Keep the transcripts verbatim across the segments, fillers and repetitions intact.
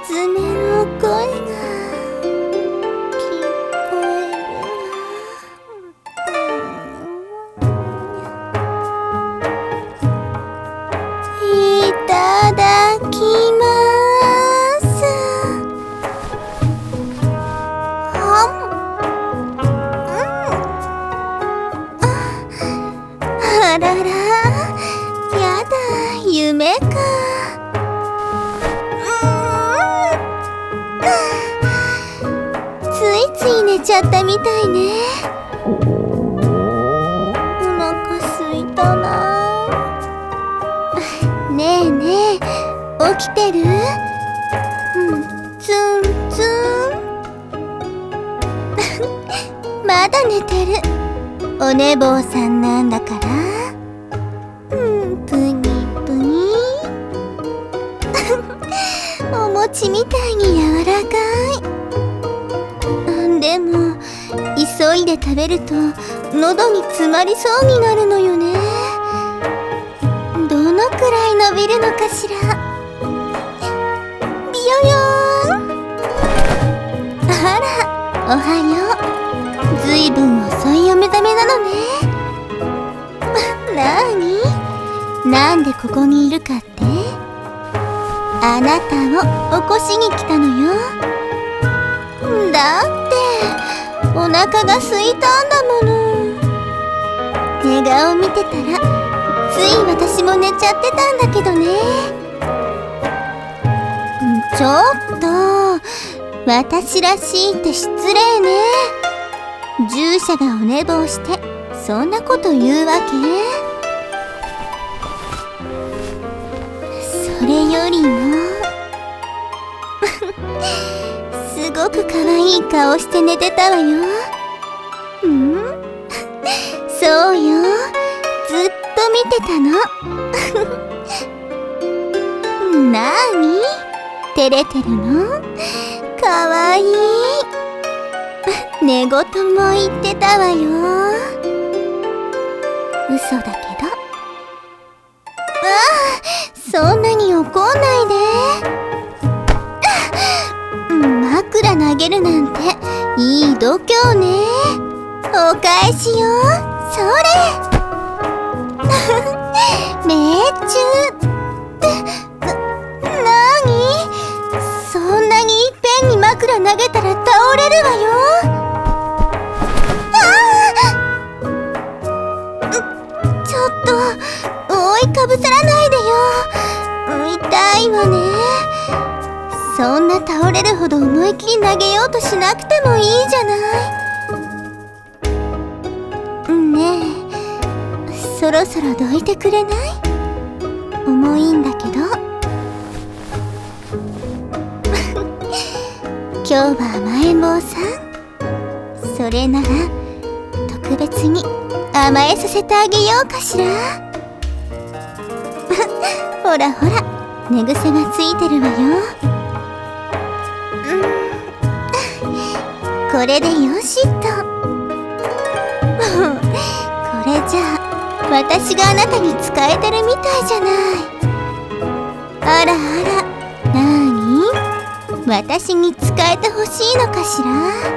娘の声が聞こえる。いただきます。はん、うん、あらら、やだ、夢か。ついつい寝ちゃったみたいね。お腹すいたな。ねえねえ、起きてる？うん、ツンツン。まだ寝てる。お寝坊さんなんだから。うん、ぷにぷに。お餅みたいに柔らかい。でも急いで食べると喉に詰まりそうになるのよね。どのくらい伸びるのかしら。ビヨヨーン。あら、おはよう。ずいぶん遅いお目覚めなのね。なーに？なんでここにいるかって？あなたを起こしに来たのよ。だってお腹が空いたんだもの。寝顔見てたらつい私も寝ちゃってたんだけどね。ちょっと私らしいって失礼ね。従者がお寝坊してそんなこと言うわけ？それよりもすごく可愛い顔して寝てたわよ。うん？そうよ。ずっと見てたの。なーに？照れてるの？かわいい。寝言も言ってたわよ。嘘だけど。ああ、そんなに怒んないで。枕投げるなんていい度胸ね。お返しよ。それ。命中。な、なに？そんなにいっぺんに枕投げたら倒れるわよ。ああ！ちょっと覆いかぶさらないでよ。痛いわね。そんな倒れるほど思い切り投げようとしなくてもいいじゃない。ねえ、そろそろどいてくれない？重いんだけど。今日は甘えん坊さん。それなら特別に甘えさせてあげようかしら。ほらほら、寝癖がついてるわよ。これでよしと。これじゃあ私があなたに仕えてるみたいじゃない。あらあら、なーに？私に仕えてほしいのかしら。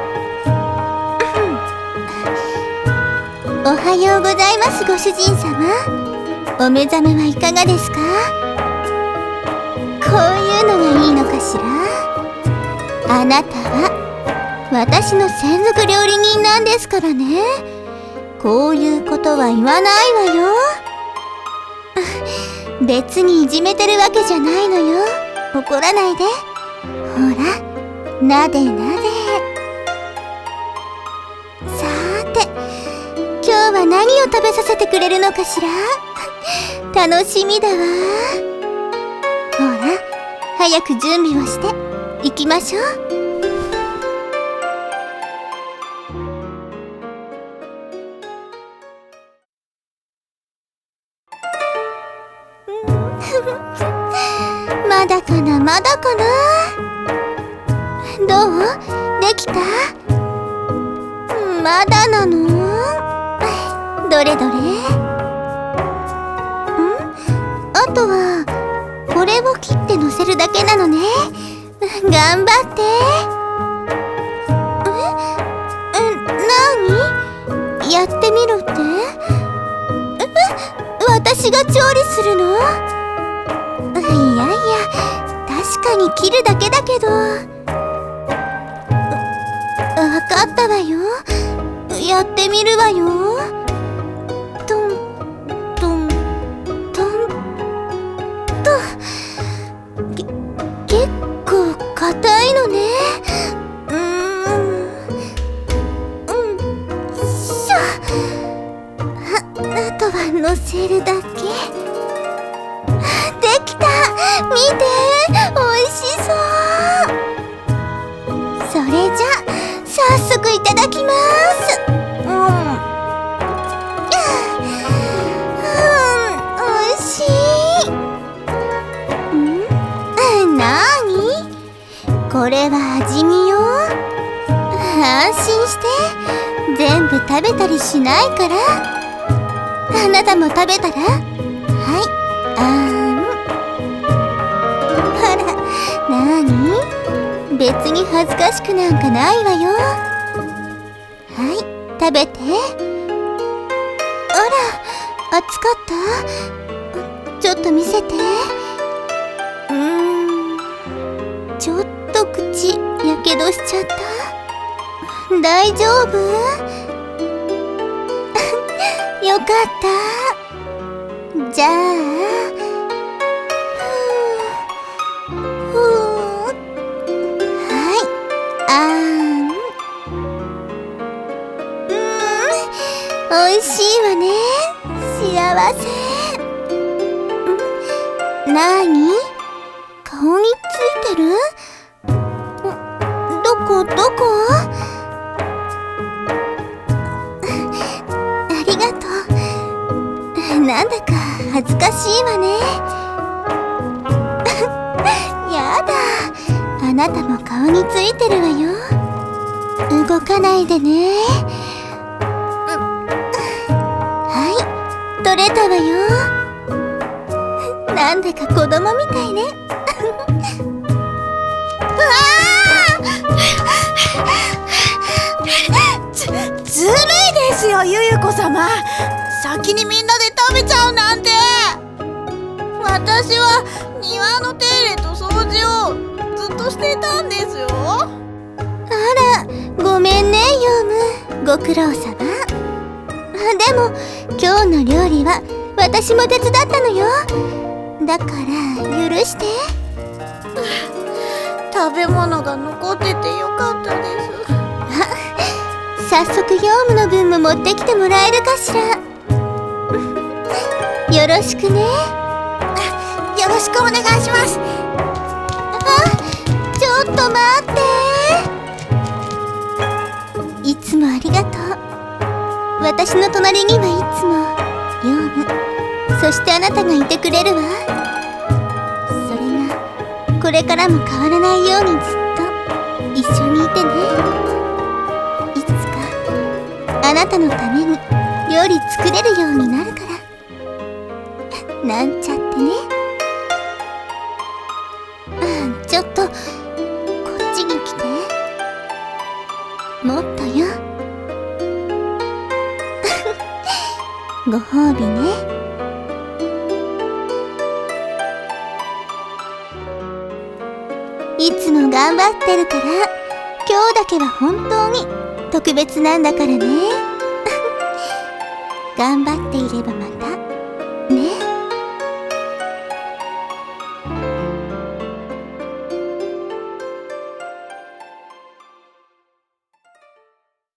おはようございます、ご主人様。お目覚めはいかがですか？こういうのがいいのかしら。あなたは私の専属料理人なんですからね。こういうことは言わないわよ。別にいじめてるわけじゃないのよ。怒らないで。ほら、なでなで。さーて、今日は何を食べさせてくれるのかしら。楽しみだわ。ほら、早く準備をして行きましょう。まだかな、まだかな。どう？できた？まだなの？どれどれ？ん？あとはこれを切ってのせるだけなのね。 頑張って。え、え、なに？やってみろって？え、私が調理するの？いやいや、確かに切るだけだけど。わかったわよ。やってみるわよ。トントントンと。け結構硬いのね。うーんうんしょ。あ、あとはのせるだけ。できた。見て、おいしそう。それじゃ早速いただきます。うん、うん、おいしい。ん？なーに？これは味見よ。安心して、全部食べたりしないから。あなたも食べたら？はい、あーん。あら、なーに？別に恥ずかしくなんかないわよ。はい、食べて。あら、熱かった？ちょっと見せて。うーん、ちょっと口やけどしちゃった。大丈夫？よかった。じゃあ、ふう、はい、あーん。うーん、おいしいわね。幸せ。ん？なーに？顔についてる？ん？どこどこ？ありがとう。なんだか恥ずかしいわね。やだ。あなたも顔についてるわよ。動かないでね。はい、取れたわよ。なんだか子供みたいね。うわー！ず、ずるいですよ、ゆゆこ様。先にみんなで食べちゃうなんて。私は庭の手入れと掃除をずっとしていたんですよ。あら、ごめんね、ヨウム。ご苦労様。でも今日の料理は私も手伝ったのよ。だから許して。食べ物が残っててよかったです。早速ヨウムの分も持ってきてもらえるかしら。よろしくね。よろしくお願いします。あ、ちょっと待って。いつもありがとう。私の隣にはいつもヨウム、そしてあなたがいてくれるわ。それがこれからも変わらないようにずっと一緒にいてね。いつかあなたのために料理作れるようになるから。なんちゃってね。あ、ちょっとこっちに来て。もっとよ。ご褒美ね。いつも頑張ってるから、今日だけは本当に特別なんだからね。頑張っていればまた